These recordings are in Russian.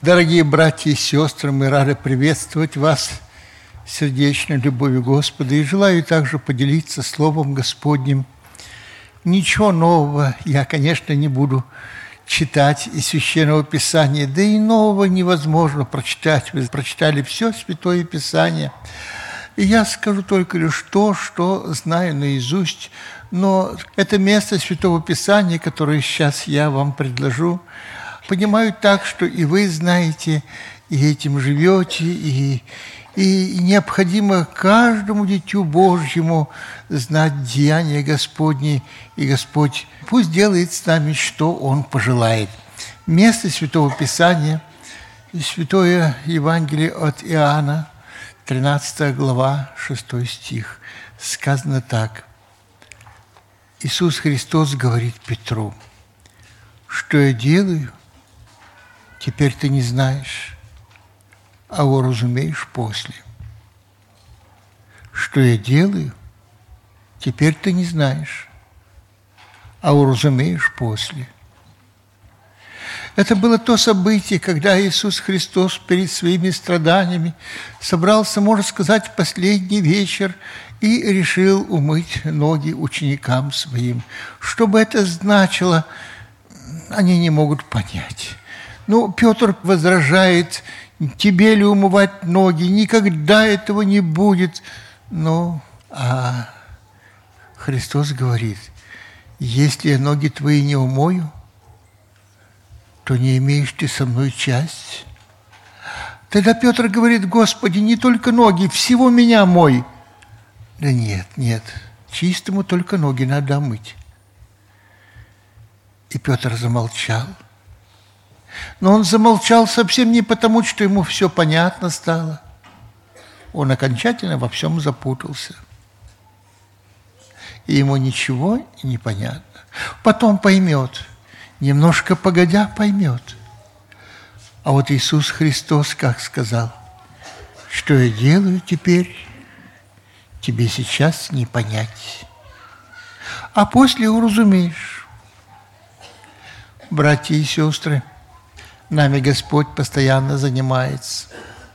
Дорогие братья и сестры, мы рады приветствовать вас сердечной любовью Господа и желаю также поделиться Словом Господним. Ничего нового я, конечно, не буду читать из Священного Писания, да и нового невозможно прочитать. Вы прочитали все Святое Писание. И я скажу только лишь то, что знаю наизусть, но это место Святого Писания, которое сейчас я вам предложу, понимаю так, что и вы знаете, и этим живете, и необходимо каждому дитю Божьему знать деяния Господни, и Господь пусть делает с нами, что Он пожелает. Место Святого Писания, Святое Евангелие от Иоанна, 13 глава, 6 стих. Сказано так. Иисус Христос говорит Петру: «Что я делаю, теперь ты не знаешь, а уразумеешь после. Что я делаю, теперь ты не знаешь, а уразумеешь после». Это было то событие, когда Иисус Христос перед своими страданиями собрался, можно сказать, в последний вечер и решил умыть ноги ученикам своим. Что бы это значило, они не могут понять. Ну, Петр возражает: тебе ли умывать ноги? Никогда этого не будет. Ну, а Христос говорит: если я ноги твои не умою, то не имеешь ты со мной часть. Тогда Петр говорит: Господи, не только ноги, всего меня мой. Да нет, чистому только ноги надо омыть. И Петр замолчал. Но он замолчал совсем не потому, что ему все понятно стало. Он окончательно во всем запутался. И ему ничего не понятно. Потом поймет. Немножко погодя поймет. А вот Иисус Христос как сказал: что я делаю теперь, тебе сейчас не понять, а после уразумеешь. Братья и сестры, нами Господь постоянно занимается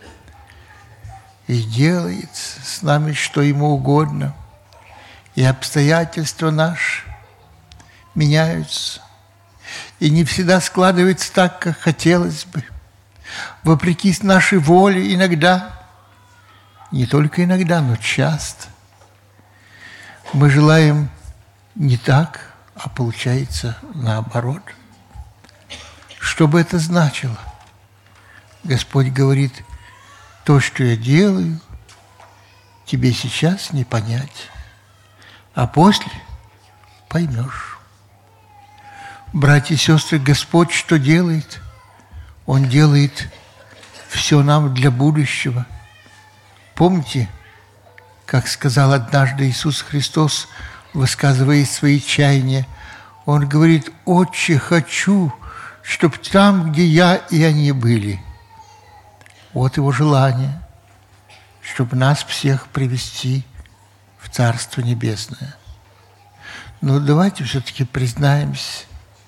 и делает с нами, что Ему угодно, и обстоятельства наши меняются. И не всегда складывается так, как хотелось бы. Вопреки нашей воле иногда, не только иногда, но часто, мы желаем не так, а получается наоборот. Что бы это значило? Господь говорит: то, что я делаю, тебе сейчас не понять, а после поймешь. Братья и сестры, Господь что делает? Он делает все нам для будущего. Помните, как сказал однажды Иисус Христос, высказывая свои чаяния, Он говорит: «Отче, хочу, чтобы там, где я и они были». Вот Его желание, чтобы нас всех привести в Царство Небесное. Но давайте все-таки признаемся,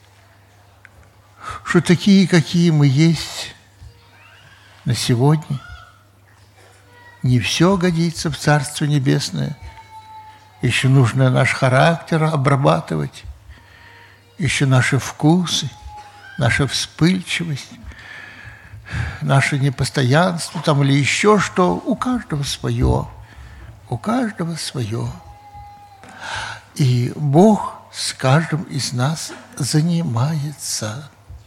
что такие, какие мы есть на сегодня, не все годится в Царство Небесное. Еще нужно наш характер обрабатывать, еще наши вкусы, наша вспыльчивость, наше непостоянство там или еще что. У каждого свое, у каждого свое. И Бог с каждым из нас занимается.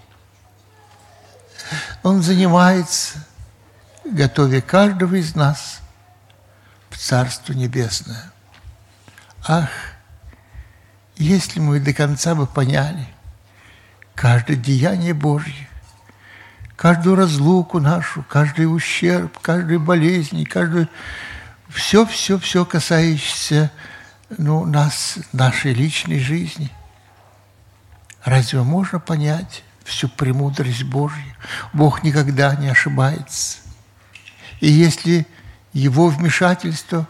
Он занимается, готовя каждого из нас в Царство Небесное. Ах, если мы до конца бы поняли каждое деяние Божье, каждую разлуку нашу, каждый ущерб, каждую болезнь, каждую... Все касающееся нас, нашей личной жизни. Разве можно понять всю премудрость Божью? Бог никогда не ошибается. И если Его вмешательство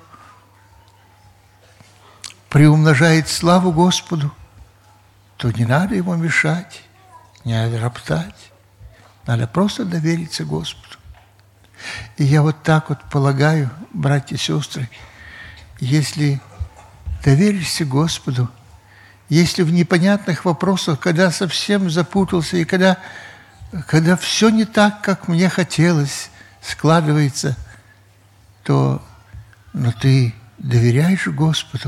приумножает славу Господу, то не надо Ему мешать, не надо роптать. Надо просто довериться Господу. И я вот так вот полагаю, братья и сестры, если доверишься Господу, если в непонятных вопросах, когда совсем запутался, и когда все не так, как мне хотелось, складывается, то ты доверяешь Господу.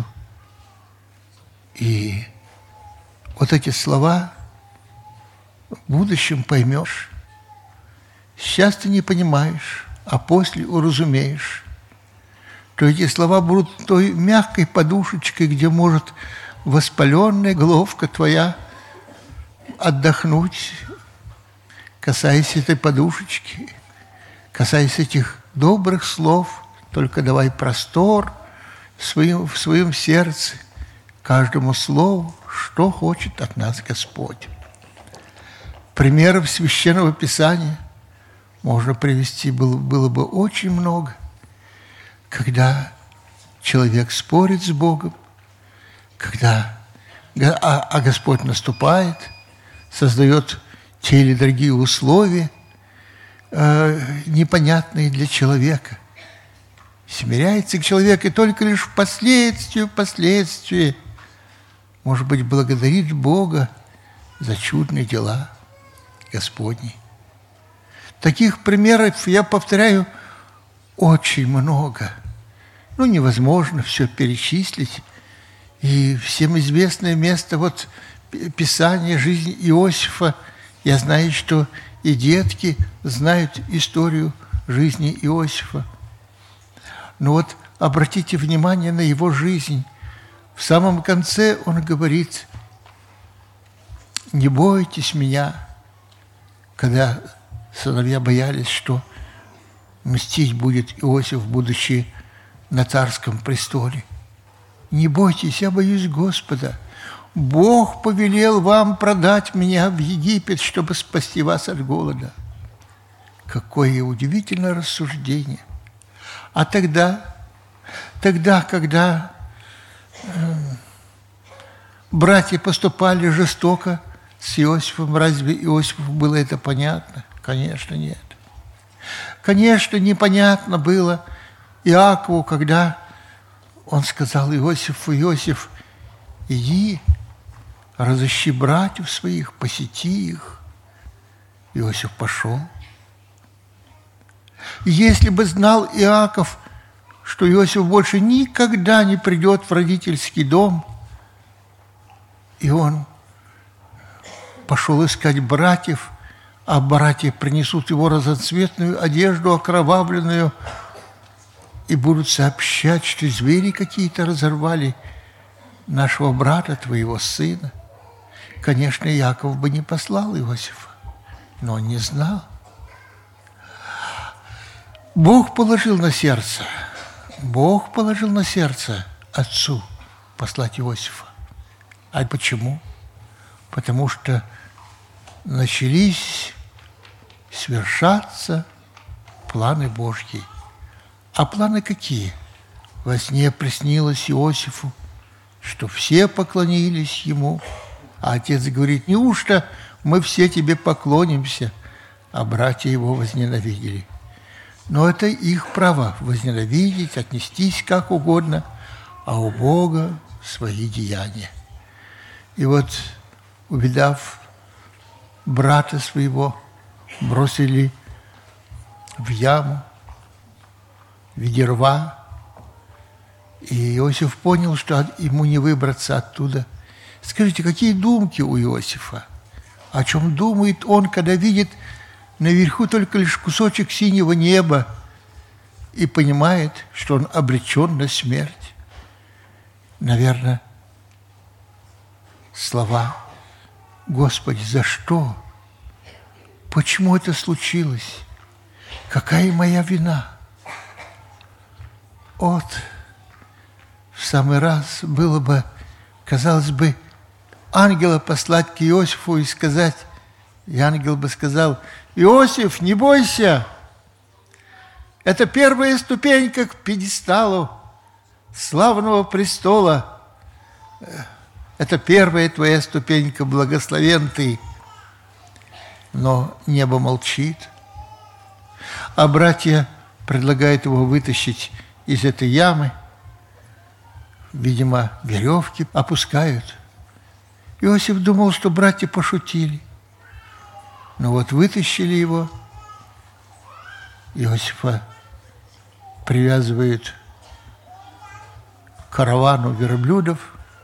И вот эти слова в будущем поймешь. Сейчас ты не понимаешь, а после уразумеешь, то эти слова будут той мягкой подушечкой, где может воспаленная головка твоя отдохнуть, касаясь этой подушечки, касаясь этих добрых слов, только давай простор в своем сердце каждому слову, что хочет от нас Господь. Примеров Священного Писания можно привести было бы очень много, когда человек спорит с Богом, когда Господь наступает, создает те или другие условия, непонятные для человека. Смиряется к человеку и только лишь впоследствии, может быть, благодарит Бога за чудные дела Господни. Таких примеров, я повторяю, очень много. Невозможно все перечислить. И всем известное место, вот Писание, жизнь Иосифа. Я знаю, что и детки знают историю жизни Иосифа. Но вот обратите внимание на его жизнь. В самом конце он говорит: «Не бойтесь меня», когда сыновья боялись, что мстить будет Иосиф, будучи на царском престоле. «Не бойтесь, я боюсь Господа. Бог повелел вам продать меня в Египет, чтобы спасти вас от голода». Какое удивительное рассуждение. А тогда, когда братья поступали жестоко с Иосифом, разве Иосифу было это понятно? Конечно, нет. Конечно, непонятно было Иакову, когда он сказал Иосифу: «Иосиф, иди, разыщи братьев своих, посети их». Иосиф пошел. И если бы знал Иаков, что Иосиф больше никогда не придет в родительский дом, и он пошел искать братьев, а братья принесут его разноцветную одежду, окровавленную, и будут сообщать, что звери какие-то разорвали нашего брата, твоего сына. Конечно, Иаков бы не послал Иосифа, но он не знал. Бог положил на сердце отцу послать Иосифа. А почему? Потому что начались свершаться планы Божьи. А планы какие? Во сне приснилось Иосифу, что все поклонились ему. А отец говорит: «Неужто мы все тебе поклонимся?» А братья его возненавидели. Но это их право возненавидеть, отнестись как угодно, а у Бога свои деяния. И вот, увидав брата своего, бросили в яму в виде рва, и Иосиф понял, что ему не выбраться оттуда. Скажите, какие думки у Иосифа? О чем думает он, когда видит наверху только лишь кусочек синего неба и понимает, что он обречен на смерть? Наверное, слова: «Господи, за что? Почему это случилось? Какая моя вина?» Вот в самый раз было бы, казалось бы, ангела послать к Иосифу и сказать, и ангел бы сказал: «Иосиф, не бойся, это первая ступенька к пьедесталу славного престола. Это первая твоя ступенька, благословен ты». но небо молчит. А братья предлагают его вытащить из этой ямы. Видимо, веревки опускают. Иосиф думал, что братья пошутили. Но вот вытащили его. Иосифа привязывают к каравану верблюдов,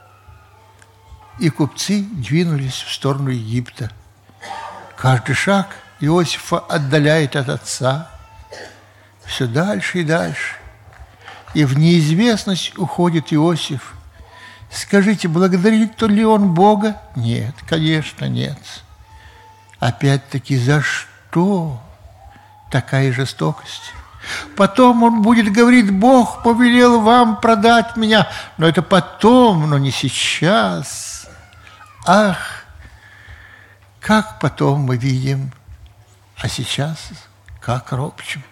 и купцы двинулись в сторону Египта. Каждый шаг Иосифа отдаляет от отца все дальше и дальше. И в неизвестность уходит Иосиф. Скажите, благодарит ли он Бога? Нет, конечно, нет. Опять-таки, за что такая жестокость? Потом он будет говорить: Бог повелел вам продать меня. Но это потом, но не сейчас. Ах, как потом мы видим, а сейчас как ропчем.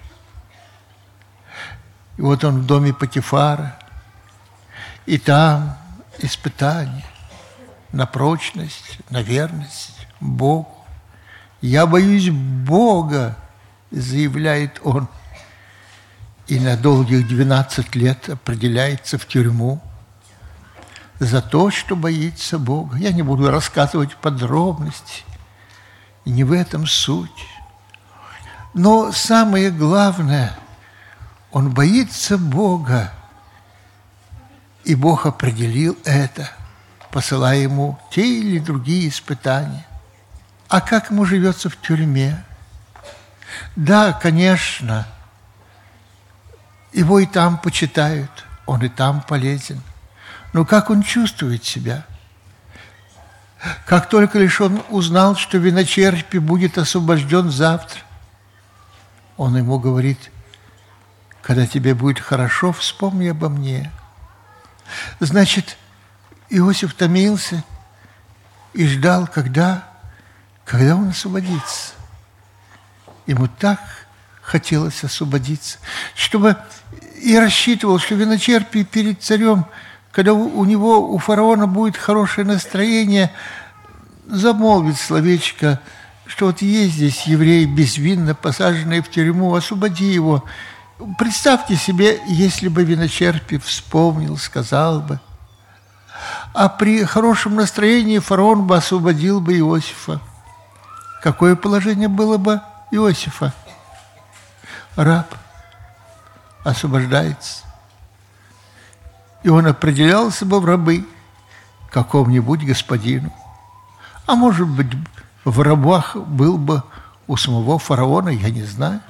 И вот он в доме Потифара, и там испытание на прочность, на верность Богу. «Я боюсь Бога», заявляет он, и на долгих 12 лет определяется в тюрьму за то, что боится Бога. Я не буду рассказывать подробности, и не в этом суть. Но самое главное, он боится Бога, и Бог определил это, посылая ему те или другие испытания. А как ему живется в тюрьме? Да, конечно, его и там почитают, он и там полезен. Но как он чувствует себя? Как только лишь он узнал, что виночерпий будет освобожден завтра, он ему говорит: когда тебе будет хорошо, вспомни обо мне. Значит, Иосиф томился и ждал, когда он освободится. Ему так хотелось освободиться, чтобы и рассчитывал, что виночерпий перед царем, когда у фараона будет хорошее настроение, замолвит словечко, что вот есть здесь еврей, безвинно посаженный в тюрьму, освободи его. Представьте себе, если бы виночерпий вспомнил, сказал бы. А при хорошем настроении фараон бы освободил бы Иосифа. Какое положение было бы Иосифа? Раб освобождается. И он определялся бы в рабы какому-нибудь господину. А может быть, в рабах был бы у самого фараона, я не знаю.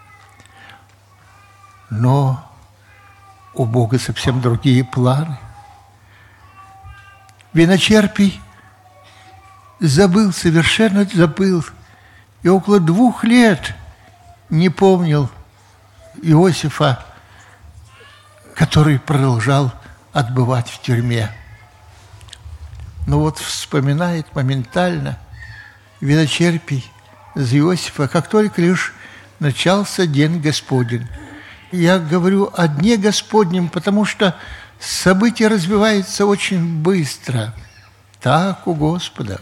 Но у Бога совсем другие планы. Виночерпий совершенно забыл. И около 2 лет не помнил Иосифа, который продолжал отбывать в тюрьме. Но вот вспоминает моментально виночерпий за Иосифа, как только лишь начался день Господень. Я говорю о дне Господнем, потому что события развиваются очень быстро. Так у Господа.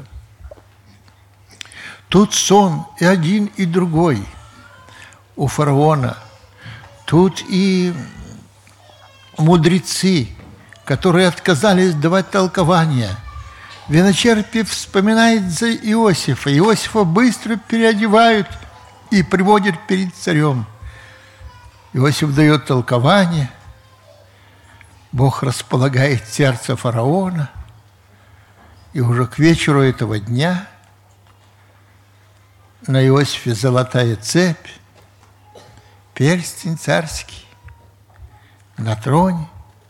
Тут сон и один, и другой у фараона. Тут и мудрецы, которые отказались давать толкования. Виночерпий вспоминает за Иосифа. Иосифа быстро переодевают и приводят перед царем. Иосиф дает толкование. Бог располагает сердце фараона. И уже к вечеру этого дня на Иосифе золотая цепь, перстень царский на троне.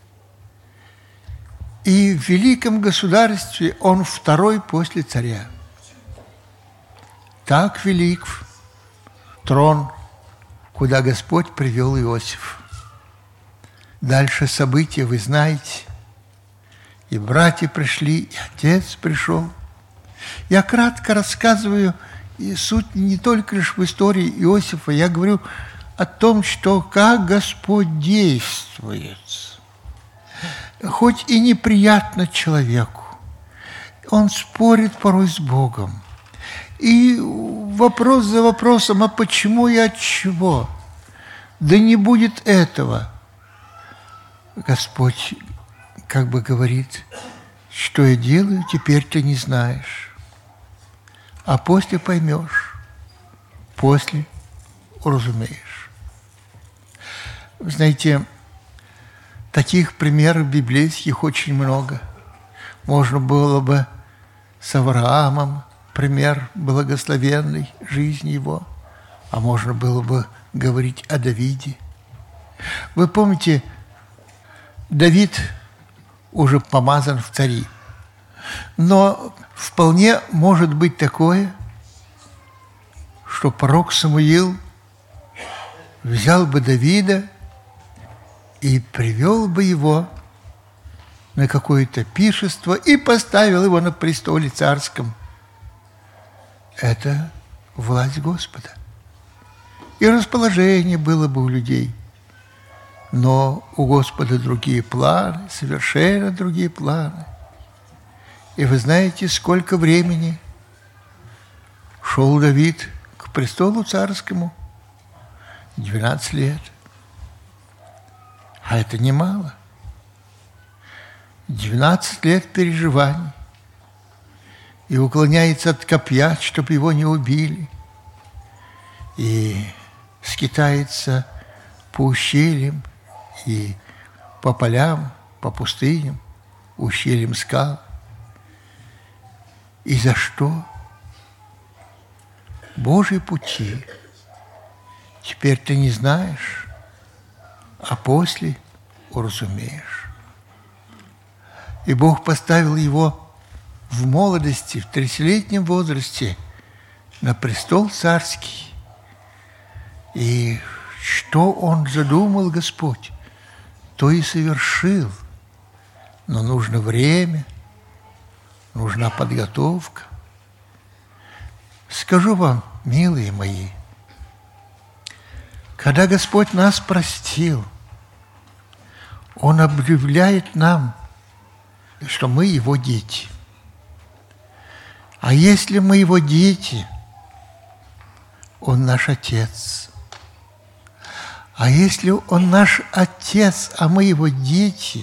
И в великом государстве он 2-й после царя. Так велик трон, куда Господь привел Иосифа. Дальше события вы знаете. И братья пришли, и отец пришел. Я кратко рассказываю, и суть не только лишь в истории Иосифа. Я говорю о том, что как Господь действует. Хоть и неприятно человеку, он спорит порой с Богом. И вопрос за вопросом, а почему и от чего? Да не будет этого. Господь как бы говорит, что я делаю, теперь ты не знаешь. А после поймешь, после уразумеешь. Вы знаете, таких примеров библейских очень много. Можно было бы с Авраамом пример благословенной жизни его, а можно было бы говорить о Давиде. Вы помните, Давид уже помазан в цари, но вполне может быть такое, что пророк Самуил взял бы Давида и привел бы его на какое-то пиршество и поставил его на престоле царском. Это власть Господа. И расположение было бы у людей. Но у Господа другие планы, совершенно другие планы. И вы знаете, сколько времени шел Давид к престолу царскому? 12 лет. А это немало. 12 лет переживаний. И уклоняется от копья, чтобы его не убили. И скитается по ущельям и по полям, по пустыням, ущельям скал. И за что? Божьи пути. Теперь ты не знаешь, а после уразумеешь. И Бог поставил его в молодости, в 30-летнем возрасте на престол царский. И что он задумал, Господь, то и совершил. Но нужно время, нужна подготовка. Скажу вам, милые мои, когда Господь нас простил, Он объявляет нам, что мы Его дети. А если мы Его дети, Он наш Отец. А если Он наш Отец, а мы Его дети,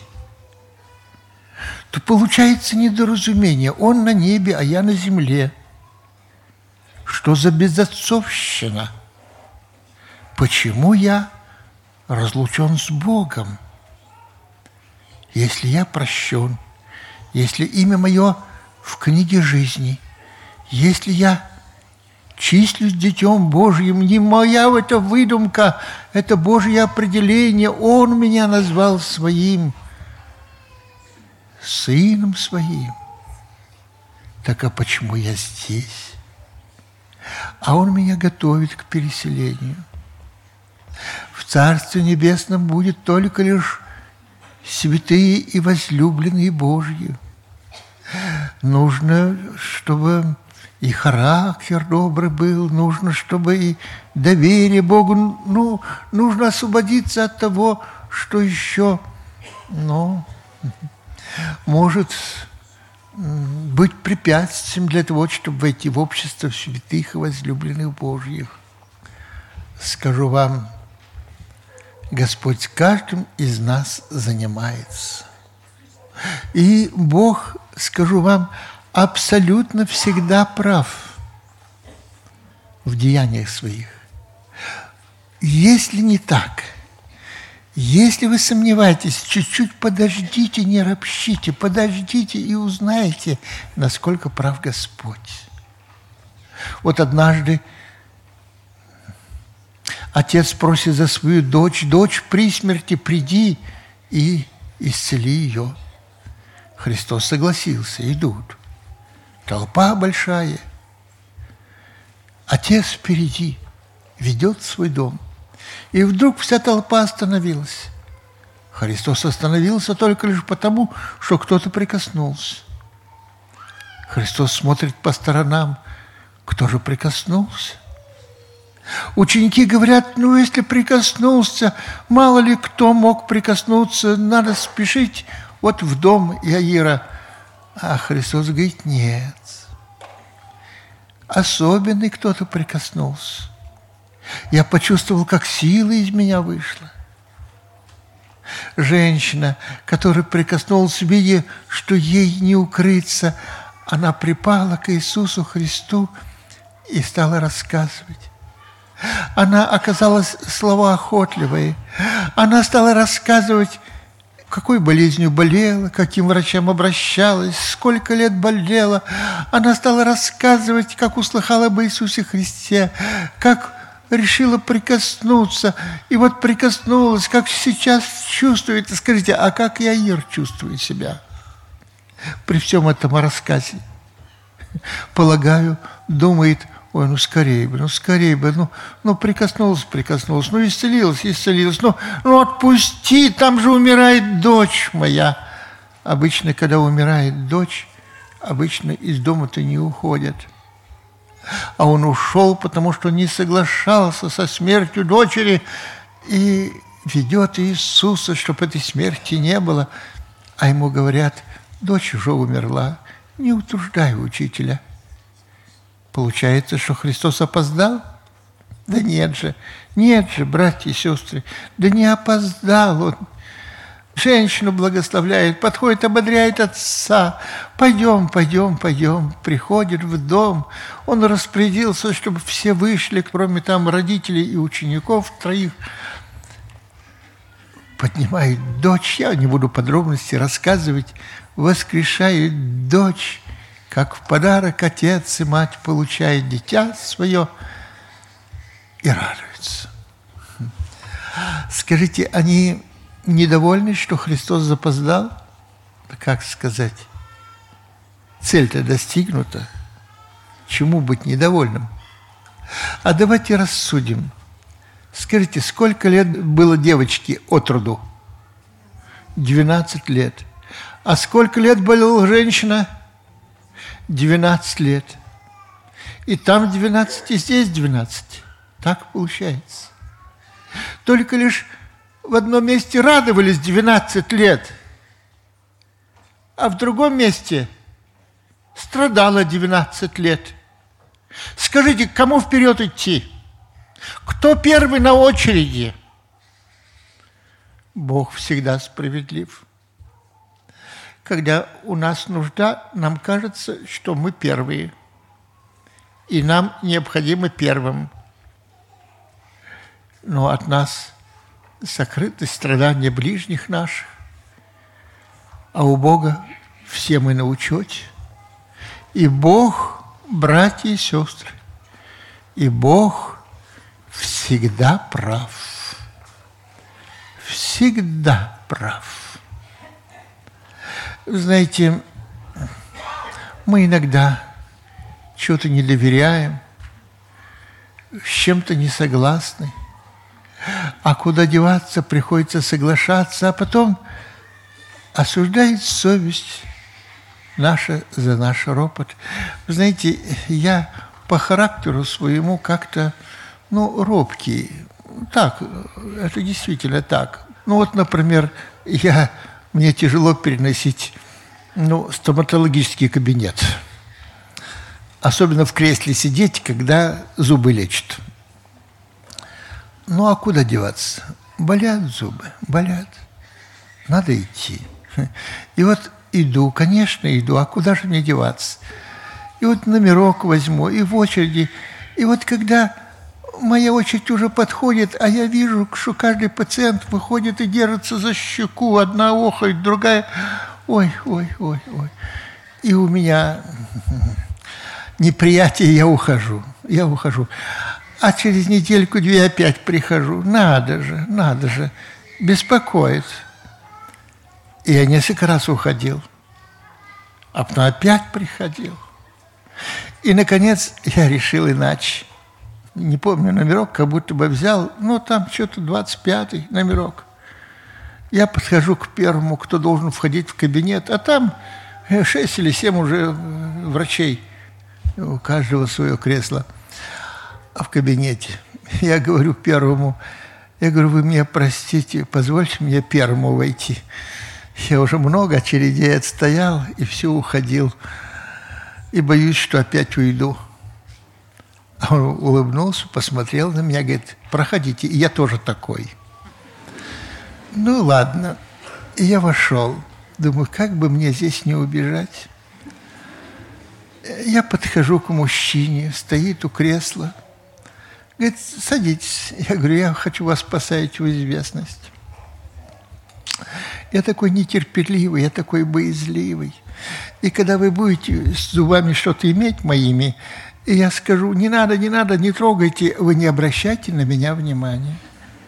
то получается недоразумение. Он на небе, а я на земле. Что за безотцовщина? Почему я разлучен с Богом? Если я прощен, если имя мое в книге жизни, если я числюсь детем Божьим, не моя это выдумка, это Божье определение, Он меня назвал своим, сыном своим. Так а почему я здесь? А Он меня готовит к переселению. В Царстве Небесном будет только лишь святые и возлюбленные Божьи. Нужно, чтобы и характер добрый был, нужно, чтобы и доверие Богу, нужно освободиться от того, что еще, может быть препятствием для того, чтобы войти в общество святых и возлюбленных Божьих. Скажу вам, Господь с каждым из нас занимается. И Бог, скажу вам, абсолютно всегда прав в деяниях своих. Если не так, если вы сомневаетесь, чуть-чуть подождите, не ропщите, подождите и узнаете, насколько прав Господь. Вот однажды отец просит за свою дочь: дочь при смерти, приди и исцели ее. Христос согласился, идут. Толпа большая. Отец впереди ведет свой дом. И вдруг вся толпа остановилась. Христос остановился только лишь потому, что кто-то прикоснулся. Христос смотрит по сторонам. Кто же прикоснулся? Ученики говорят: если прикоснулся, мало ли кто мог прикоснуться, надо спешить вот в дом Иаира. А Христос говорит: нет. особенный кто-то прикоснулся. Я почувствовал, как сила из меня вышла. Женщина, которая прикоснулась, видя, что ей не укрыться, она припала к Иисусу Христу и стала рассказывать. Она оказалась словоохотливой. Она стала рассказывать, какой болезнью болела, каким врачам обращалась, сколько лет болела. Она стала рассказывать, как услыхала об Иисусе Христе, как решила прикоснуться, и вот прикоснулась, как сейчас чувствует. Скажите, а как Яир чувствует себя при всем этом рассказе? Полагаю, думает: ой, ну скорее бы, прикоснулась, исцелилась, отпусти, там же умирает дочь моя. Обычно, когда умирает дочь, обычно из дома-то не уходят. А он ушел, потому что не соглашался со смертью дочери и ведет Иисуса, чтобы этой смерти не было. А ему говорят: дочь уже умерла, не утруждай учителя. Получается, что Христос опоздал? Да нет же, братья и сестры, да не опоздал он. Женщину благословляет, подходит, ободряет отца. Пойдем. Приходит в дом. Он распорядился, чтобы все вышли, кроме там родителей и учеников, 3. Поднимает дочь, я не буду подробности рассказывать, воскрешает дочь, как в подарок отец и мать получает дитя свое и радуются. Скажите, они недовольны, что Христос запоздал? Как сказать? Цель-то достигнута. Чему быть недовольным? А давайте рассудим. Скажите, сколько лет было девочке от роду? 12 лет. А сколько лет болела женщина? 12 лет. И там 12, и здесь 12. Так получается. Только лишь в одном месте радовались 12 лет, а в другом месте страдала 12 лет. Скажите, кому вперед идти? Кто первый на очереди? Бог всегда справедлив. Когда у нас нужда, нам кажется, что мы первые, и нам необходимо первым. Но от нас сокрыты страдания ближних наших, а у Бога все мы на учете. И Бог, братья и сестры, и Бог всегда прав. Всегда прав. Вы знаете, мы иногда чего-то не доверяем, с чем-то не согласны. А куда деваться, приходится соглашаться, а потом осуждает совесть наша за наш ропот. Вы знаете, я по характеру своему как-то, робкий. Так, это действительно так. Например, мне тяжело переносить, стоматологический кабинет. Особенно в кресле сидеть, когда зубы лечат. А куда деваться? Болят зубы, болят. Надо идти. И вот иду, конечно, иду, а куда же мне деваться? И вот номерок возьму, и в очереди. И вот когда моя очередь уже подходит, а я вижу, что каждый пациент выходит и держится за щеку, одна охает, другая... Ой. И у меня неприятие, я ухожу. А через недельку-две опять прихожу. Надо же, беспокоит. И я несколько раз уходил, а потом опять приходил. И, наконец, я решил иначе. Не помню номерок, как будто бы взял, там что-то 25-й номерок. Я подхожу к первому, кто должен входить в кабинет, а там 6 или 7 уже врачей, у каждого свое кресло в кабинете. Я говорю первому, вы меня простите, позвольте мне первому войти. Я уже много очередей отстоял и все уходил. И боюсь, что опять уйду. А он улыбнулся, посмотрел на меня, говорит: проходите, и я тоже такой. Ну, ладно. И я вошел. Думаю, как бы мне здесь не убежать. Я подхожу к мужчине, стоит у кресла. Говорит: садитесь. Я говорю: я хочу вас поставить в известность. Я такой нетерпеливый, я такой боязливый. И когда вы будете с зубами что-то иметь моими, и я скажу: не надо, не трогайте, вы не обращайте на меня внимания.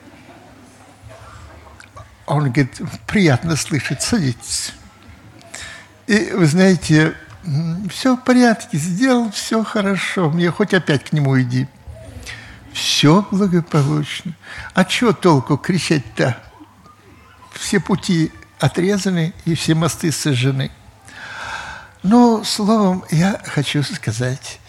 Он говорит: приятно слышать, садитесь. И вы знаете, все в порядке, сделал все хорошо, мне хоть опять к нему иди. Все благополучно. А чего толку кричать-то? Все пути отрезаны и все мосты сожжены. Но, словом, я хочу сказать,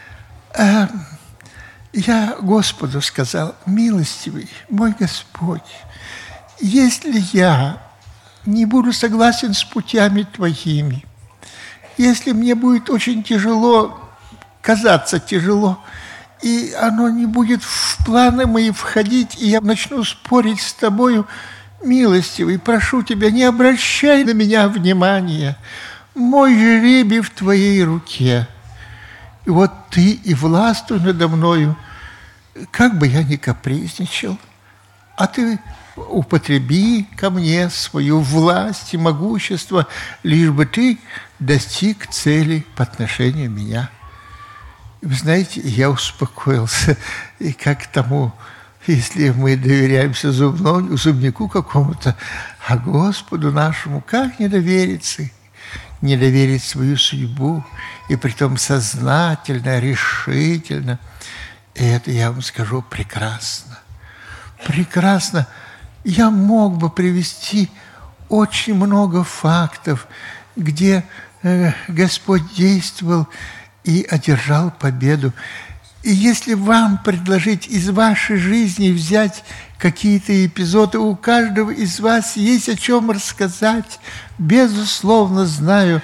я Господу сказал: милостивый мой Господь, если я не буду согласен с путями Твоими, если мне будет очень тяжело, казаться тяжело, и оно не будет в планы мои входить, и я начну спорить с Тобою, милостивый, прошу Тебя, не обращай на меня внимания. Мой жребий в Твоей руке. И вот Ты и властвуй надо мною, как бы я ни капризничал, а Ты употреби ко мне свою власть и могущество, лишь бы Ты достиг цели по отношению меня. И вы знаете, я успокоился, и как тому, если мы доверяемся зубнику какому-то, а Господу нашему, как не довериться, не доверить свою судьбу, и притом сознательно, решительно. И это, я вам скажу, прекрасно. Прекрасно. Я мог бы привести очень много фактов, где Господь действовал и одержал победу. И если вам предложить из вашей жизни взять какие-то эпизоды, у каждого из вас есть о чем рассказать, безусловно, знаю.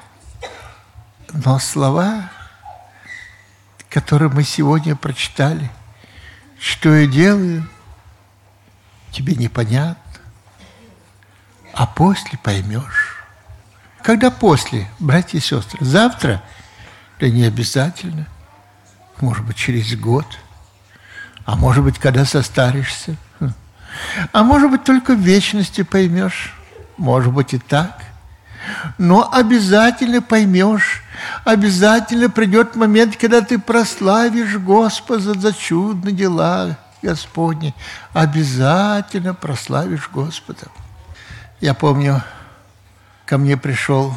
Но слова, которые мы сегодня прочитали, что я делаю, тебе непонятно, а после поймешь. Когда после, братья и сестры? Завтра? Да не обязательно. Может быть, через год. А может быть, когда состаришься. А может быть, только в вечности поймешь. Может быть, и так. Но обязательно поймешь. Обязательно придет момент, когда ты прославишь Господа за чудные дела Господни. Обязательно прославишь Господа. Я помню, ко мне пришел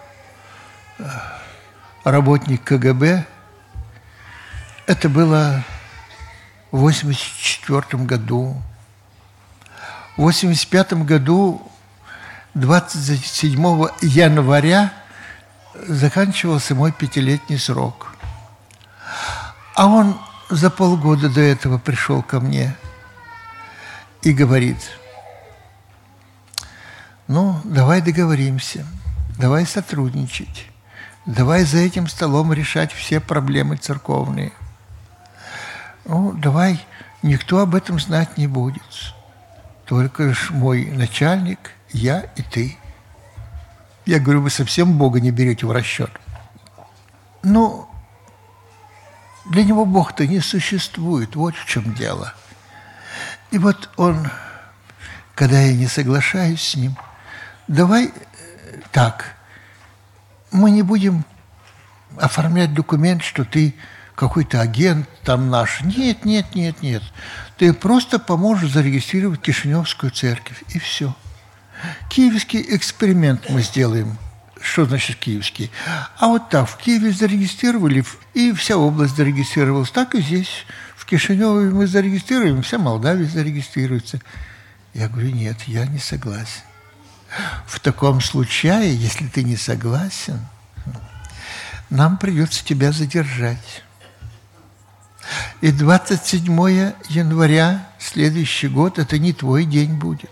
работник КГБ. Это было в 1984 году. В 1985 году, 27 января, заканчивался мой 5-летний срок. А он за полгода до этого пришел ко мне и говорит: ну, давай договоримся, давай сотрудничать, давай за этим столом решать все проблемы церковные. Ну, давай, никто об этом знать не будет. Только лишь мой начальник, я и ты. Я говорю: вы совсем Бога не берете в расчет. Ну, для него Бог-то не существует, вот в чем дело. И вот он, когда я не соглашаюсь с ним, давай так, мы не будем оформлять документ, что ты какой-то агент там наш. Нет. Ты просто поможешь зарегистрировать Кишиневскую церковь, и все. Киевский эксперимент мы сделаем. Что значит киевский? А вот так, в Киеве зарегистрировали, и вся область зарегистрировалась. Так и здесь, в Кишиневе мы зарегистрируем, вся Молдавия зарегистрируется. Я говорю: нет, я не согласен. В таком случае, если ты не согласен, нам придется тебя задержать. И 27 января следующий год, это не твой день будет.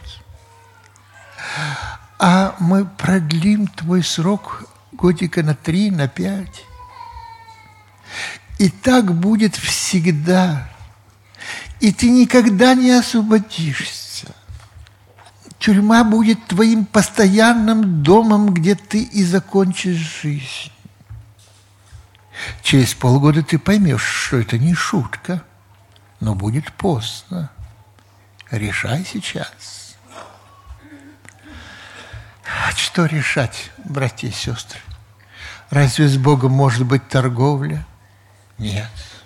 А мы продлим твой срок годика на 3, на 5. И так будет всегда. И ты никогда не освободишься. Тюрьма будет твоим постоянным домом, где ты и закончишь жизнь. Через полгода ты поймешь, что это не шутка, но будет поздно. Решай сейчас. Что решать, братья и сестры? Разве с Богом может быть торговля? Нет.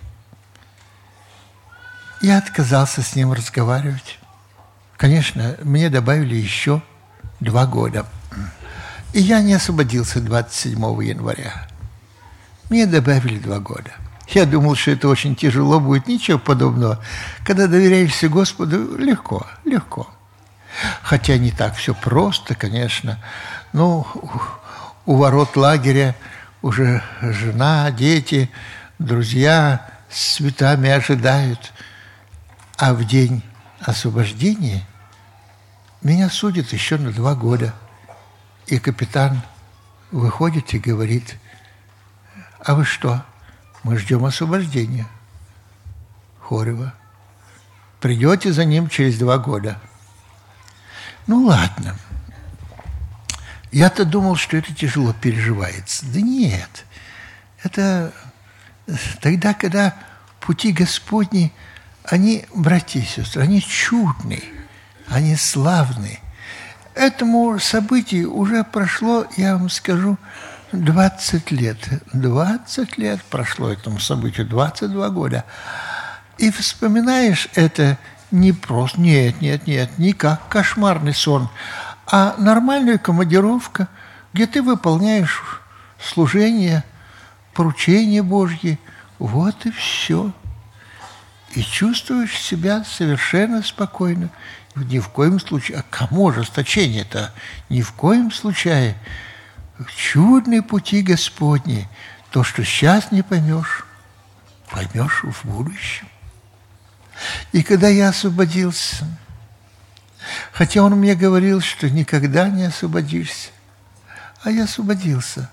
Я отказался с Ним разговаривать. Конечно, мне добавили еще 2 года. И я не освободился 27 января. Мне добавили 2 года. Я думал, что это очень тяжело будет. Ничего подобного. Когда доверяешься Господу, легко, легко. Хотя не так все просто, конечно. Ну, у ворот лагеря уже жена, дети, друзья с цветами ожидают. А в день освобождения меня судят еще на 2 года. И капитан выходит и говорит: а вы что? Мы ждем освобождения Хорева. Придете за ним через 2 года. Ну ладно. Я-то думал, что это тяжело переживается. Да нет. Это тогда, когда пути Господни, они, братья и сестры, они чудные, они славные. Этому событию уже прошло, я вам скажу, 20 лет. 20 лет прошло этому событию, 22 года. И вспоминаешь это не просто, нет, не как кошмарный сон, а нормальная командировка, где ты выполняешь служение, поручения Божьи. Вот и все. И чувствуешь себя совершенно спокойно. Ни в коем случае. А кому ожесточение-то? Ни в коем случае. Чудные пути Господни. То, что сейчас не поймешь, поймешь в будущем. И когда я освободился, хотя он мне говорил, что никогда не освободишься, а я освободился.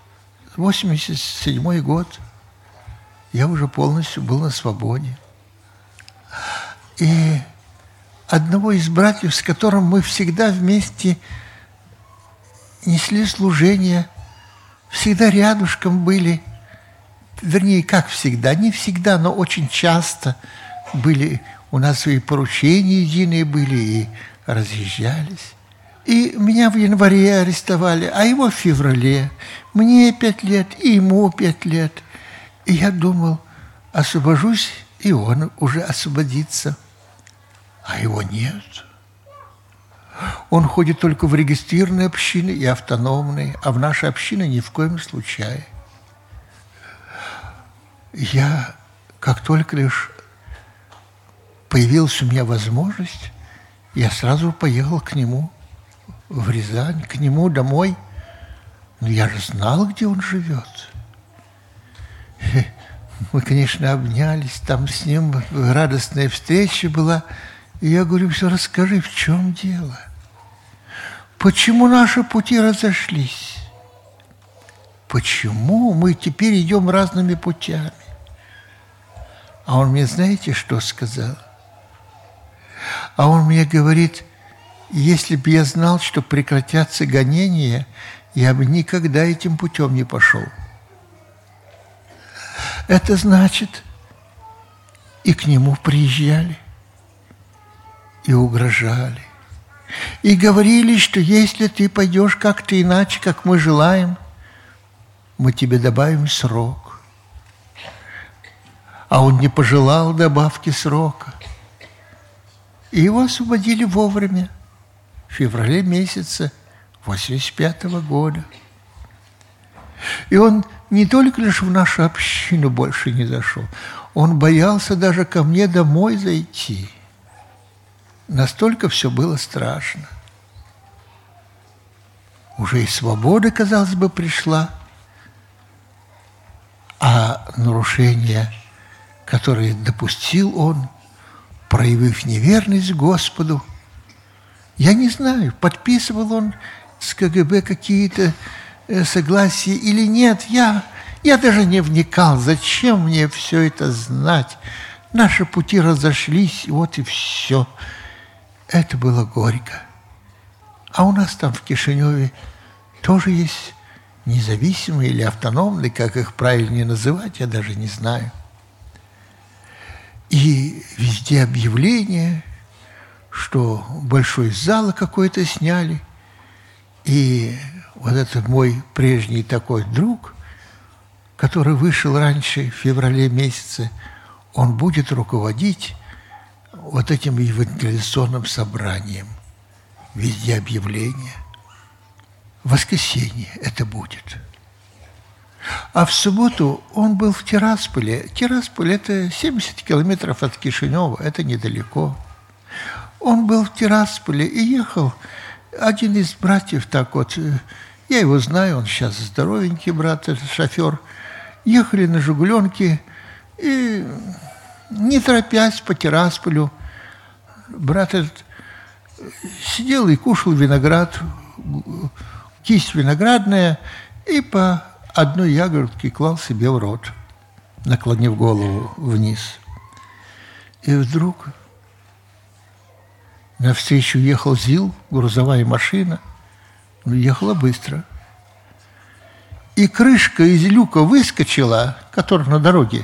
87-й год. Я уже полностью был на свободе. И одного из братьев, с которым мы всегда вместе несли служение, всегда рядышком были, вернее, как всегда, не всегда, но очень часто были, у нас и поручения единые были, и разъезжались. И меня в январе арестовали, а его в феврале. Мне 5 лет, и ему 5 лет. И я думал, освобожусь, и он уже освободится. А его нет. Он ходит только в регистрированные общины и автономные, а в нашей общине ни в коем случае. Я, как только лишь появилась у меня возможность, я сразу поехал к нему в Рязань, к нему домой. Но я же знал, где он живет. Мы, конечно, обнялись, там с ним радостная встреча была. И я говорю: все, расскажи, в чем дело? Почему наши пути разошлись? Почему мы теперь идем разными путями? А он мне, знаете, что сказал? А он мне говорит: если бы я знал, что прекратятся гонения, я бы никогда этим путем не пошел. Это значит, и к нему приезжали, и угрожали, и говорили, что если ты пойдешь как-то иначе, как мы желаем, мы тебе добавим срок. А он не пожелал добавки срока. И его освободили вовремя, в феврале месяце 85-го года. И он не только лишь в нашу общину больше не зашел, он боялся даже ко мне домой зайти. Настолько все было страшно. Уже и свобода, казалось бы, пришла, а нарушения, которые допустил он, проявив неверность Господу, я не знаю, подписывал он с КГБ какие-то согласия или нет, я Я даже не вникал, зачем мне все это знать. Наши пути разошлись, вот и все. Это было горько. А у нас там в Кишиневе тоже есть независимые или автономные, как их правильнее называть, я даже не знаю. И везде объявления, что большой зал какой-то сняли. И вот этот мой прежний такой друг, который вышел раньше, в феврале месяце, он будет руководить вот этим евангелизационным собранием. Везде объявления. В воскресенье это будет. А в субботу он был в Тирасполе. Тирасполь – это 70 километров от Кишинева, это недалеко. Он был в Тирасполе и ехал. Один из братьев так вот, я его знаю, он сейчас здоровенький брат, это шофер. Ехали на «Жигуленке» и, не торопясь, по Тирасполю, брат этот сидел и кушал виноград, кисть виноградная, и по одной ягодке клал себе в рот, наклонив голову вниз. И вдруг навстречу ехал ЗИЛ, грузовая машина, но ехала быстро. И крышка из люка выскочила, которая на дороге,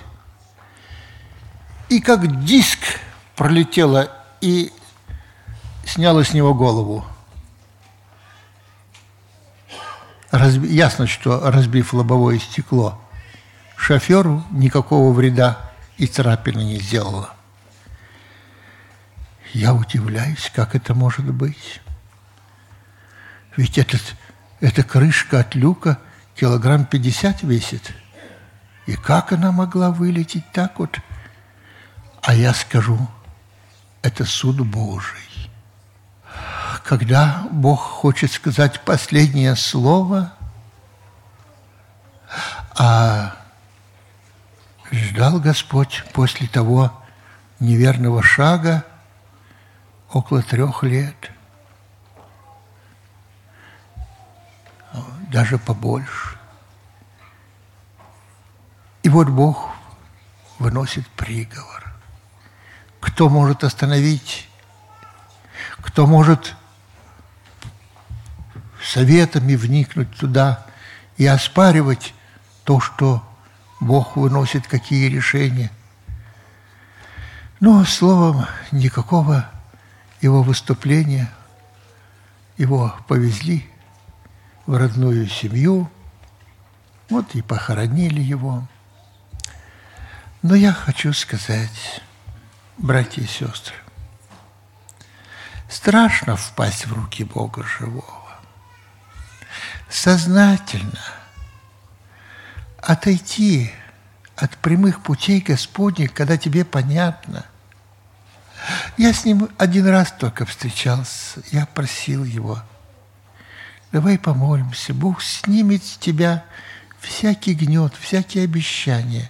и как диск пролетела и сняла с него голову. Ясно, что разбив лобовое стекло, шоферу никакого вреда и царапины не сделала. Я удивляюсь, как это может быть. Ведь эта крышка от люка килограмм 50 весит. И как она могла вылететь так вот? А я скажу, это суд Божий. Когда Бог хочет сказать последнее слово, а ждал Господь после того неверного шага около 3 лет, даже побольше. И вот Бог выносит приговор. Кто может остановить? Кто может советами вникнуть туда и оспаривать то, что Бог выносит, какие решения? Но, словом, никакого его выступления. Его повезли в родную семью, вот и похоронили его. Но я хочу сказать, братья и сестры, страшно впасть в руки Бога живого. Сознательно отойти от прямых путей Господних, когда тебе понятно. Я с ним один раз только встречался, я просил его, давай помолимся, Бог снимет с тебя всякий гнет, всякие обещания.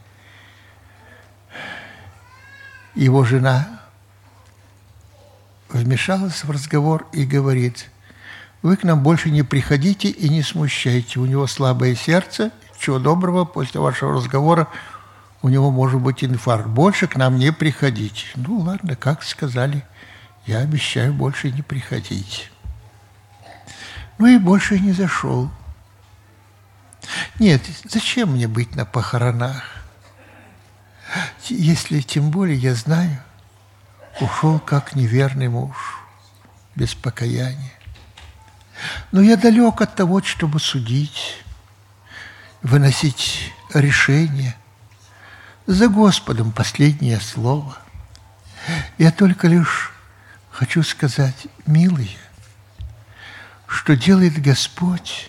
Его жена вмешалась в разговор и говорит, вы к нам больше не приходите и не смущайте. У него слабое сердце, чего доброго, после вашего разговора у него может быть инфаркт. Больше к нам не приходите. Ну ладно, как сказали, я обещаю больше не приходить. Ну и больше не зашел. Нет, зачем мне быть на похоронах? Если тем более я знаю, ушел как неверный муж, без покаяния. Но я далек от того, чтобы судить, выносить решения. За Господом последнее слово. Я только лишь хочу сказать, милые, что делает Господь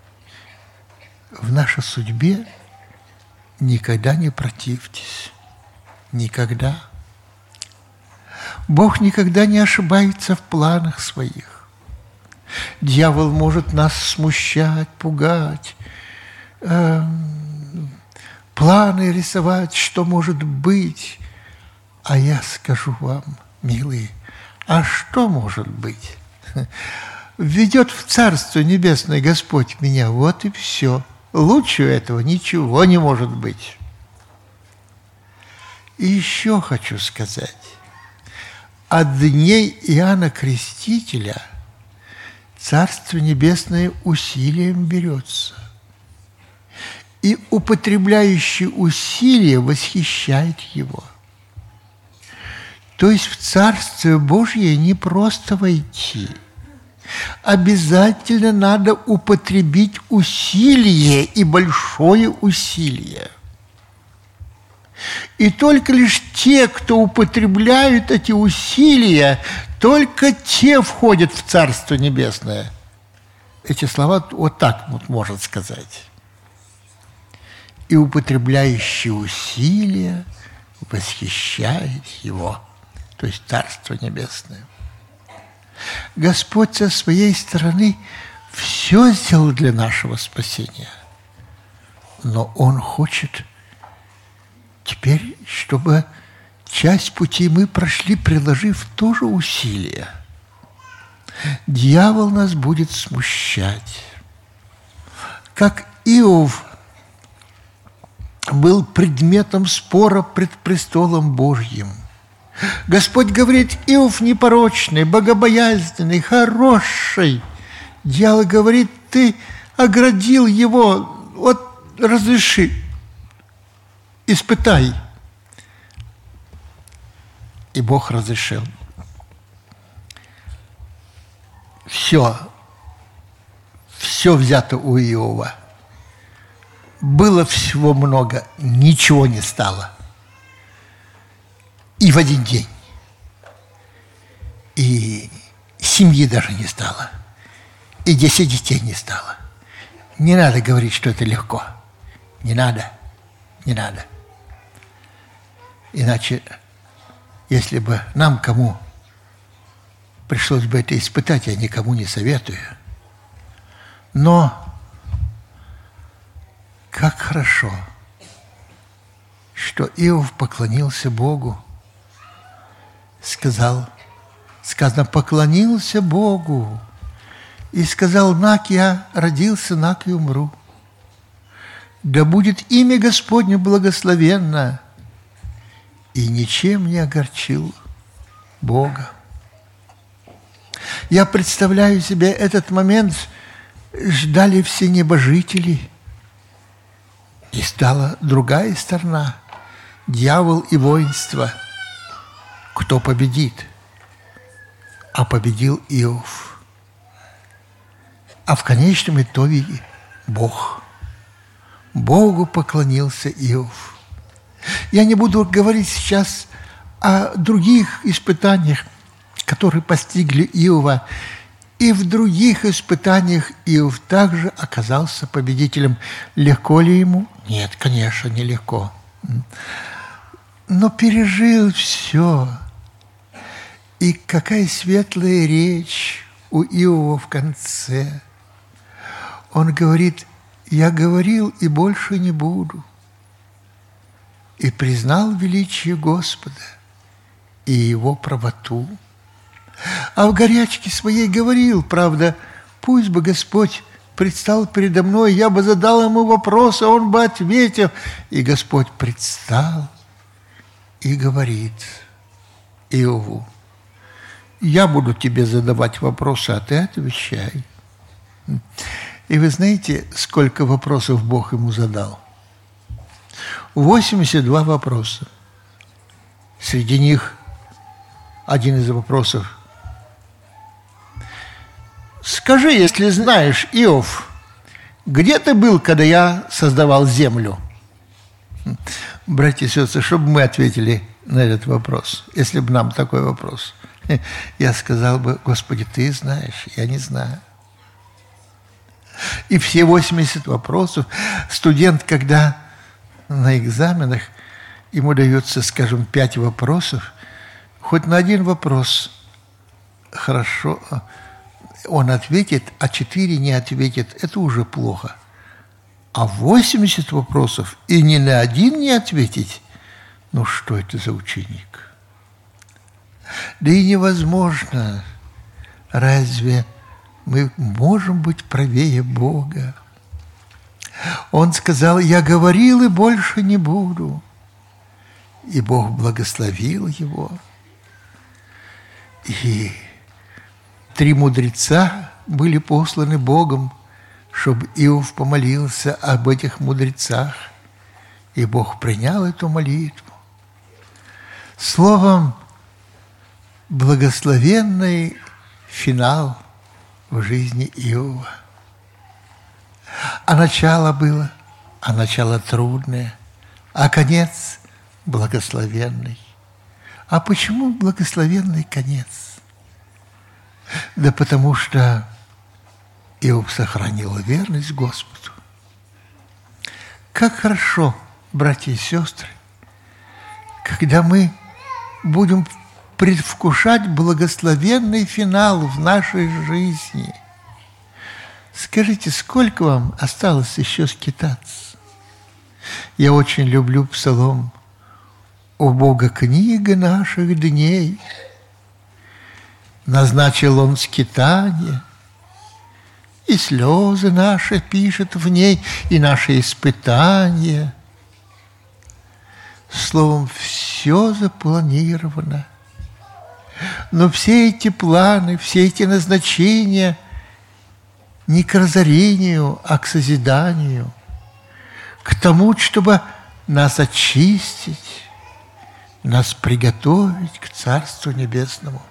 в нашей судьбе, никогда не противьтесь. Никогда. Бог никогда не ошибается в планах своих. Дьявол может нас смущать, пугать, планы рисовать, что может быть. А я скажу вам, милые, а что может быть? Введет в Царство Небесное Господь меня, вот и все. Лучше этого ничего не может быть. И еще хочу сказать. От дней Иоанна Крестителя Царство Небесное усилием берется. И употребляющий усилие восхищает его. То есть в Царствие Божье не просто войти. Обязательно надо употребить усилие и большое усилие. И только лишь те, кто употребляют эти усилия, только те входят в Царство Небесное. Эти слова вот так вот можно сказать. И употребляющий усилия восхищает его, то есть Царство Небесное. Господь со своей стороны все сделал для нашего спасения, но Он хочет теперь, чтобы часть пути мы прошли, приложив тоже усилия. Дьявол нас будет смущать. Как Иов был предметом спора пред престолом Божьим. Господь говорит: Иов непорочный, богобоязненный, хороший. Дьявол говорит: ты оградил его, вот разреши, испытай. И Бог разрешил. Все взято у Иова. Было всего много, ничего не стало. И в один день. И семьи даже не стало. И 10 детей не стало. Не надо говорить, что это легко. Не надо. Не надо. Иначе, если бы нам кому пришлось бы это испытать, я никому не советую. Но как хорошо, что Иов поклонился Богу. Сказано, поклонился Богу и сказал: нак я родился, нак и умру. Да будет имя Господне благословенно. И ничем не огорчил Бога. Я представляю себе этот момент, ждали все небожители, и стала другая сторона, дьявол и воинство. Кто победит? А победил Иов. А в конечном итоге Бог. Богу поклонился Иов. Я не буду говорить сейчас о других испытаниях, которые постигли Иова. И в других испытаниях Иов также оказался победителем. Легко ли ему? Нет, конечно, нелегко. Но пережил все. И какая светлая речь у Иова в конце. Он говорит: я говорил и больше не буду. И признал величие Господа и Его правоту. А в горячке своей говорил: правда, пусть бы Господь предстал передо мной, я бы задал ему вопрос, а он бы ответил. И Господь предстал и говорит Иову: я буду тебе задавать вопросы, а ты отвечай. И вы знаете, сколько вопросов Бог ему задал? 82 вопроса. Среди них один из вопросов: скажи, если знаешь, Иов, где ты был, когда я создавал землю? Братья и сестры, чтобы мы ответили на этот вопрос, если бы нам такой вопрос, я сказал бы: Господи, ты знаешь, я не знаю. И все 80 вопросов студент, когда на экзаменах ему дается, скажем, 5 вопросов, хоть на один вопрос хорошо он ответит, а 4 не ответит, это уже плохо. А 80 вопросов и ни на один не ответить, ну что это за ученик? Да и невозможно. Разве мы можем быть правее Бога? Он сказал: «Я говорил и больше не буду». И Бог благословил его. И 3 мудреца были посланы Богом, чтобы Иов помолился об этих мудрецах. И Бог принял эту молитву. Словом, благословенный финал в жизни Иова. А начало было, а начало трудное, а конец благословенный. А почему благословенный конец? Да потому что Иов сохранил верность Господу. Как хорошо, братья и сестры, когда мы будем предвкушать благословенный финал в нашей жизни. Скажите, сколько вам осталось еще скитаться? Я очень люблю псалом: «У Бога книга наших дней, назначил Он скитание, и слезы наши пишет в ней, и наши испытания». Словом, все запланировано. Но все эти планы, все эти назначения не к разорению, а к созиданию, к тому, чтобы нас очистить, нас приготовить к Царству Небесному.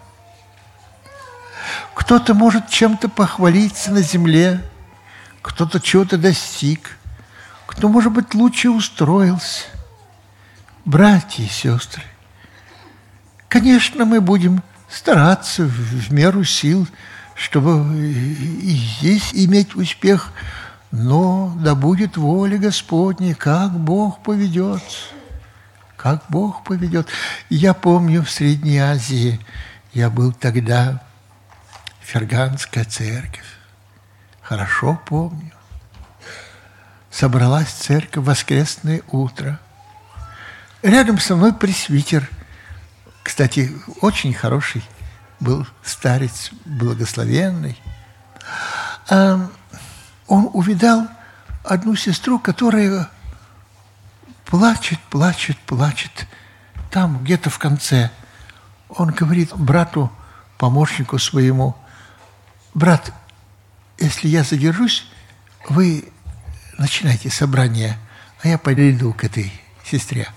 Кто-то может чем-то похвалиться на земле, кто-то чего-то достиг, кто, может быть, лучше устроился. Братья и сестры, конечно, мы будем стараться в меру сил, чтобы и здесь иметь успех, но да будет воля Господня, как Бог поведет, как Бог поведет. Я помню, в Средней Азии я был тогда, Ферганская церковь, хорошо помню. Собралась церковь в воскресное утро. Рядом со мной пресвитер, кстати, очень хороший был старец, благословенный. Он увидал одну сестру, которая плачет, плачет, плачет. Там, где-то в конце. Он говорит брату, помощнику своему: «Брат, если я задержусь, вы начинайте собрание, а я пойду к этой сестре».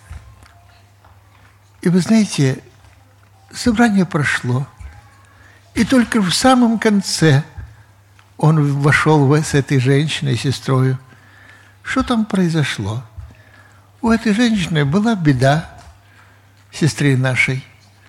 И вы знаете, собрание прошло, и только в самом конце он вошел с этой женщиной, сестрой. Что там произошло? У этой женщины была беда, сестры нашей.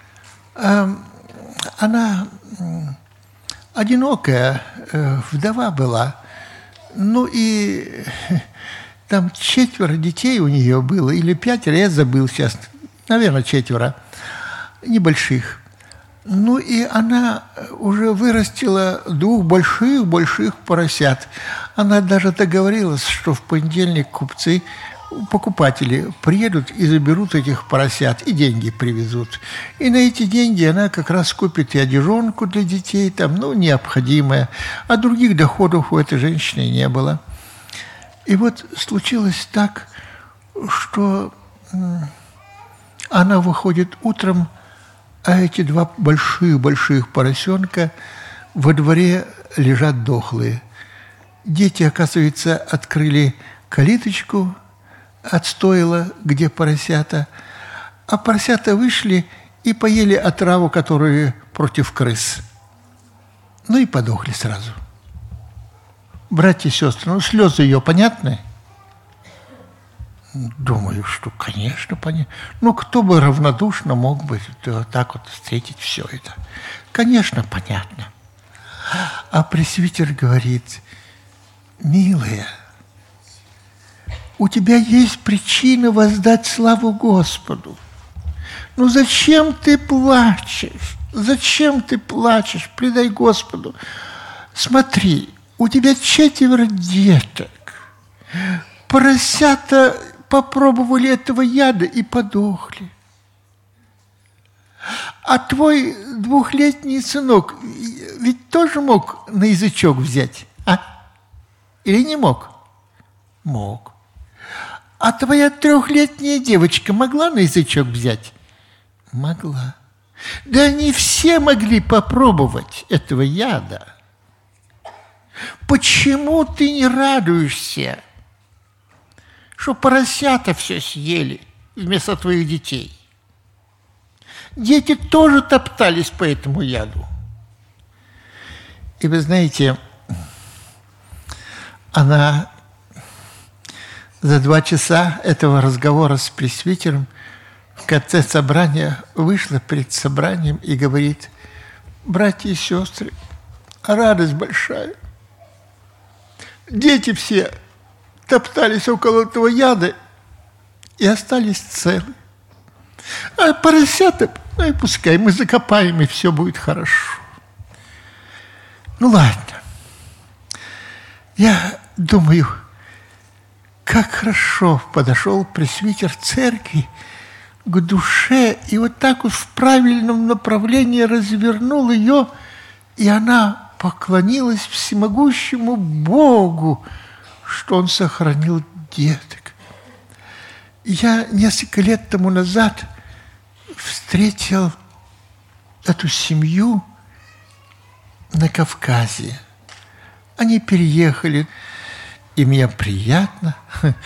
Она одинокая, вдова была. Ну и там 4 детей у нее было, или 5, я забыл сейчас. Наверное, 4, небольших. Ну и она уже вырастила 2 больших поросят. Она даже договорилась, что в понедельник купцы, покупатели приедут и заберут этих поросят, и деньги привезут. И на эти деньги она как раз купит и одежонку для детей, там, ну, необходимое. А других доходов у этой женщины не было. И вот случилось так, что она выходит утром, а эти 2 больших поросенка во дворе лежат дохлые. Дети, оказывается, открыли калиточку от стойла, где поросята, а поросята вышли и поели отраву, которую против крыс. Ну и подохли сразу. Братья и сестры, ну слезы ее понятны? Думаю, что, конечно, понятно. Ну, кто бы равнодушно мог бы так вот встретить все это? Конечно, понятно. А пресвитер говорит: «Милая, у тебя есть причина воздать славу Господу. Ну, зачем ты плачешь? Зачем ты плачешь? Предай Господу. Смотри, у тебя 4 деток. Поросята попробовали этого яда и подохли. А твой 2-летний сынок ведь тоже мог на язычок взять, а? Или не мог? Мог. А твоя 3-летняя девочка могла на язычок взять? Могла. Да они все могли попробовать этого яда. Почему ты не радуешься, что поросята все съели вместо твоих детей? Дети тоже топтались по этому яду. И вы знаете, она за 2 часа этого разговора с пресвитером в конце собрания вышла перед собранием и говорит: братья и сестры, радость большая. Дети все топтались около этого яда и остались целы. А поросята, ну и пускай, мы закопаем, и все будет хорошо. Ну ладно. Я думаю, как хорошо подошел пресвитер церкви к душе и вот так вот в правильном направлении развернул ее, и она поклонилась всемогущему Богу, что Он сохранил деток. Я несколько лет тому назад встретил эту семью на Кавказе. Они переехали, и мне приятно,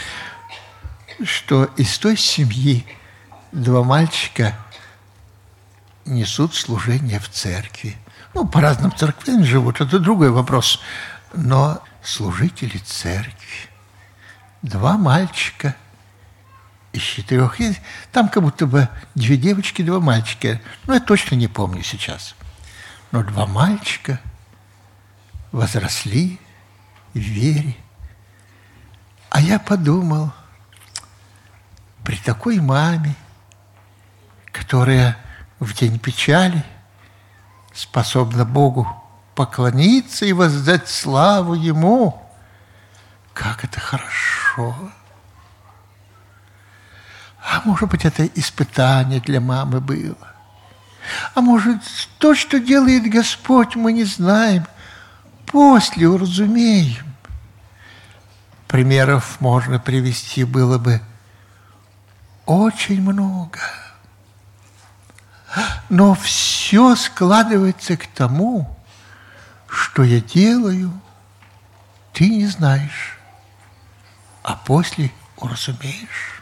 что из той семьи 2 мальчика несут служение в церкви. Ну, по разным церквям живут, это другой вопрос. Но служители церкви. 2 мальчика из 4. Там как будто бы 2 девочки, 2 мальчика. Ну, я точно не помню сейчас. Но 2 мальчика возросли в вере. А я подумал, при такой маме, которая в день печали способна Богу поклониться и воздать славу Ему, как это хорошо. А может быть, это испытание для мамы было. А может, то, что делает Господь, мы не знаем, после уразумеем. Примеров можно привести было бы очень много. Но все складывается к тому, что я делаю, ты не знаешь, а после уразумеешь.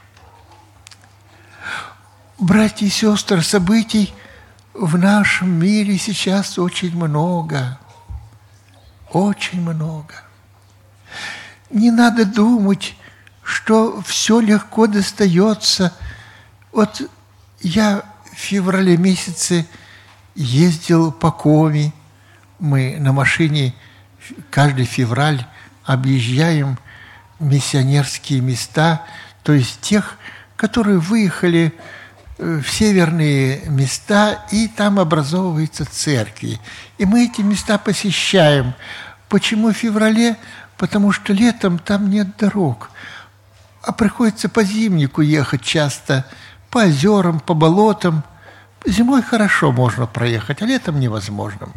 Братья и сестры, событий в нашем мире сейчас очень много. Очень много. Не надо думать, что все легко достается. Вот я в феврале месяце ездил по Коми. Мы на машине каждый февраль объезжаем миссионерские места, то есть тех, которые выехали в северные места, и там образовываются церкви. И мы эти места посещаем. Почему в феврале? Потому что летом там нет дорог, а приходится по зимнику ехать часто, по озерам, по болотам. Зимой хорошо можно проехать, а летом невозможно.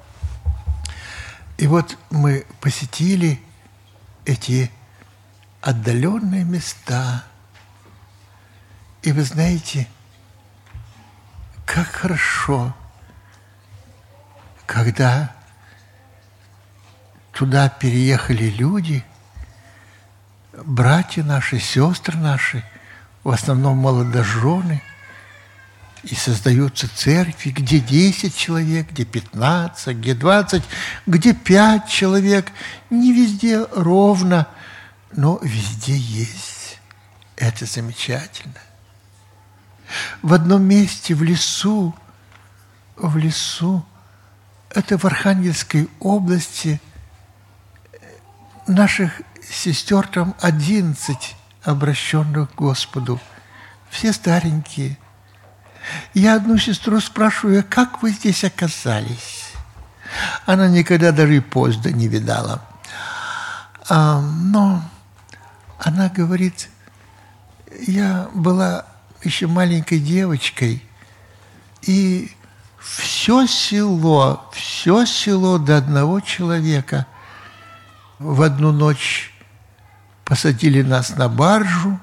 И вот мы посетили эти отдаленные места. И вы знаете, как хорошо, когда туда переехали люди, братья наши, сестры наши, в основном молодожены, и создаются церкви, где 10 человек, где 15, где 20, где 5 человек. Не везде ровно, но везде есть. Это замечательно. В одном месте, в лесу, это в Архангельской области, наших сестер там 11 обращенных к Господу. Все старенькие. Я одну сестру спрашиваю: как вы здесь оказались? Она никогда даже и поезда не видала. Но она говорит: я была еще маленькой девочкой, и все село до одного человека в одну ночь посадили нас на баржу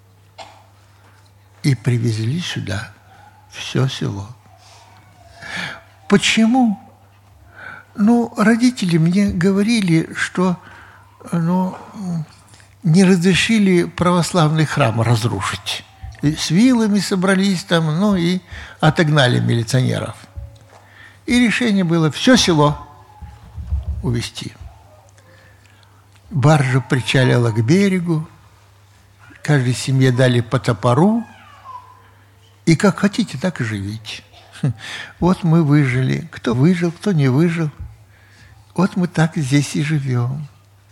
и привезли сюда, все село. Почему? Ну, родители мне говорили, что не разрешили православный храм разрушить. И с вилами собрались там, и отогнали милиционеров. И решение было все село увезти. Баржа причалила к берегу, каждой семье дали по топору, и как хотите, так и живите. Вот мы выжили. Кто выжил, кто не выжил. Вот мы так здесь и живем.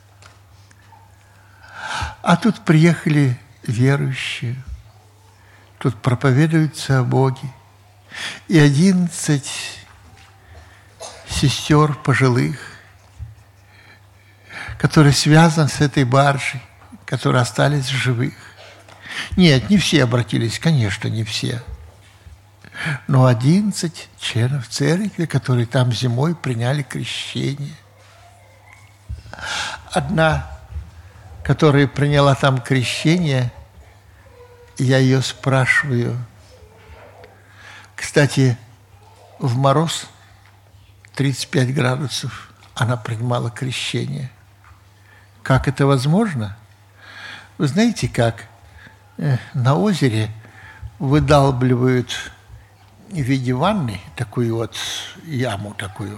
А тут приехали верующие, тут проповедуются о Боге. И 11 сестер пожилых, которые связаны с этой баржей, которые остались в живых. Нет, не все обратились, конечно, не все. Но 11 членов церкви, которые там зимой приняли крещение. Одна, которая приняла там крещение, я ее спрашиваю. Кстати, в мороз 35 градусов она принимала крещение. Как это возможно? Вы знаете, как на озере выдалбливают в виде ванны такую вот яму такую.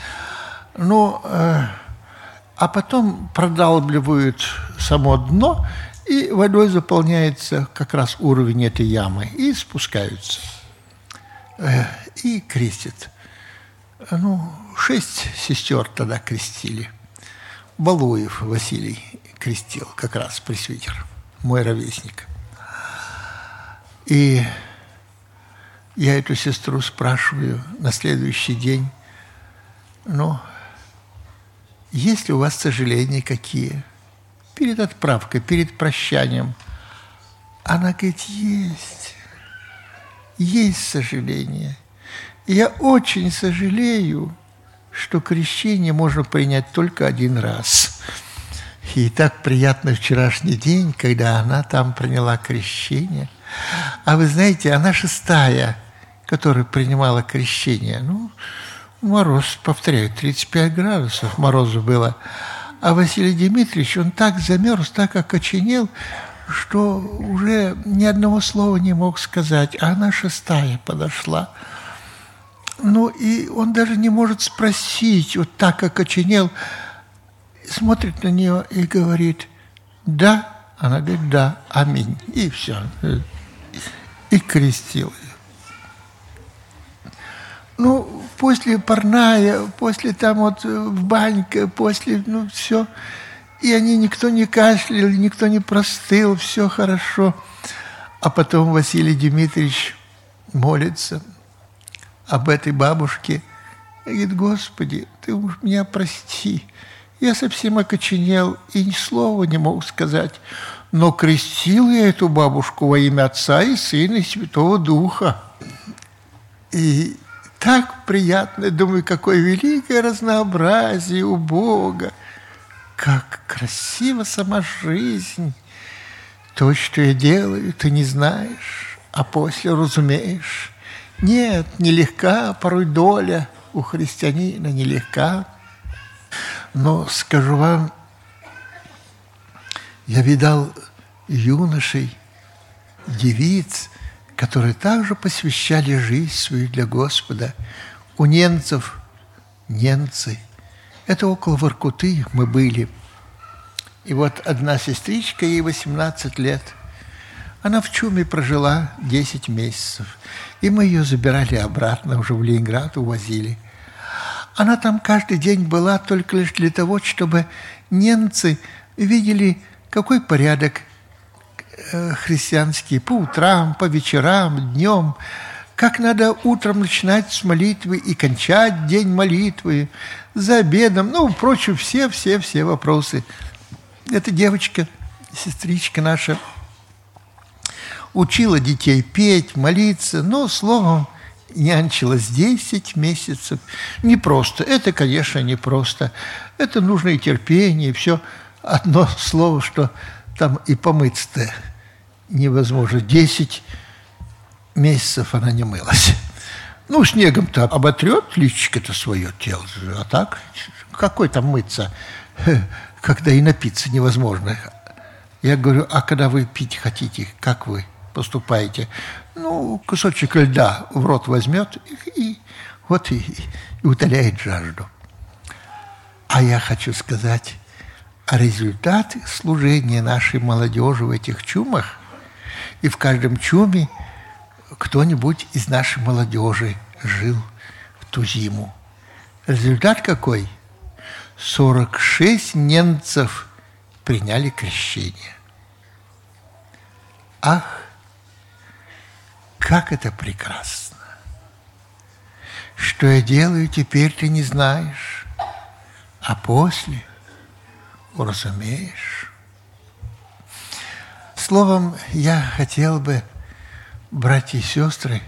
А потом продалбливают само дно, и водой заполняется как раз уровень этой ямы, и спускаются. И крестят. 6 сестер тогда крестили. Балуев Василий крестил, как раз пресвитер, мой ровесник. И я эту сестру спрашиваю на следующий день, есть ли у вас сожаления какие? Перед отправкой, перед прощанием. Она говорит, есть сожаление. Я очень сожалею, что крещение можно принять только один раз. И так приятно вчерашний день, когда она там приняла крещение. А вы знаете, она 6-я, которая принимала крещение. Мороз, повторяю, 35 градусов морозу было. А Василий Дмитриевич, он так замерз, так окоченел, что уже ни одного слова не мог сказать. А она 6-я подошла. И он даже не может спросить, вот так окоченел, смотрит на нее и говорит, да? Она говорит, да, аминь. И все. И крестил ее. После парная, после там вот в баньке, после, все. И никто не кашлял, никто не простыл, все хорошо. А потом Василий Дмитриевич молится об этой бабушке. И говорит, Господи, ты уж меня прости. Я совсем окоченел и ни слова не мог сказать. Но крестил я эту бабушку во имя Отца и Сына и Святого Духа. И так приятно, думаю, какое великое разнообразие у Бога. Как красива сама жизнь. То, что я делаю, ты не знаешь, а после разумеешь. Нет, нелегка порой доля у христианина, нелегка. Но скажу вам, я видал юношей, девиц, которые также посвящали жизнь свою для Господа. У немцы, это около Воркуты мы были. И вот одна сестричка, ей 18 лет, она в чуме прожила 10 месяцев. И мы ее забирали обратно, уже в Ленинград увозили. Она там каждый день была только лишь для того, чтобы немцы видели, какой порядок христианский по утрам, по вечерам, днем, как надо утром начинать с молитвы и кончать день молитвы, за обедом, прочее, все вопросы. Эта девочка, сестричка наша, учила детей петь, молиться, но, словом, нянчилась 10 месяцев. Непросто. Это, конечно, непросто. Это нужно и терпение, и все. Одно слово, что там и помыться-то невозможно. 10 месяцев она не мылась. Ну, снегом-то оботрет личико-то свое тело, а так какой там мыться, когда и напиться невозможно. Я говорю, а когда вы пить хотите, как вы поступаете? Ну, кусочек льда в рот возьмет и утоляет жажду. А я хочу сказать, результат служения нашей молодежи в этих чумах, и в каждом чуме кто-нибудь из нашей молодежи жил в ту зиму. Результат какой? 46 немцев приняли крещение. Ах, как это прекрасно! Что я делаю, теперь ты не знаешь, а после уразумеешь. Словом, я хотел бы, братья и сестры,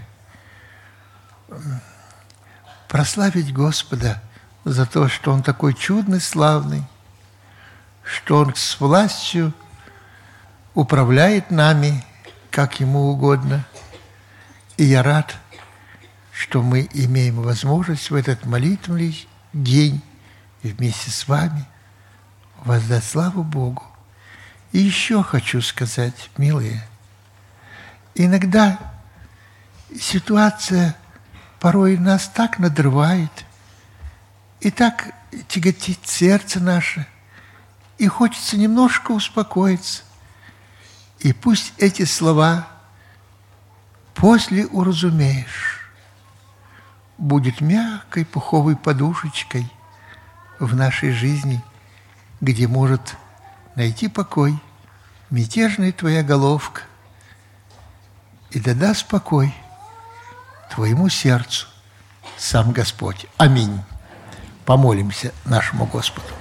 прославить Господа за то, что Он такой чудный, славный, что Он с властью управляет нами, как Ему угодно. И я рад, что мы имеем возможность в этот молитвенный день вместе с вами воздать славу Богу. И еще хочу сказать, милые, иногда ситуация порой нас так надрывает, и так тяготит сердце наше, и хочется немножко успокоиться. И пусть эти слова «после уразумеешь» будет мягкой пуховой подушечкой в нашей жизни, где может найти покой мятежная твоя головка, и да даст покой твоему сердцу сам Господь. Аминь. Помолимся нашему Господу.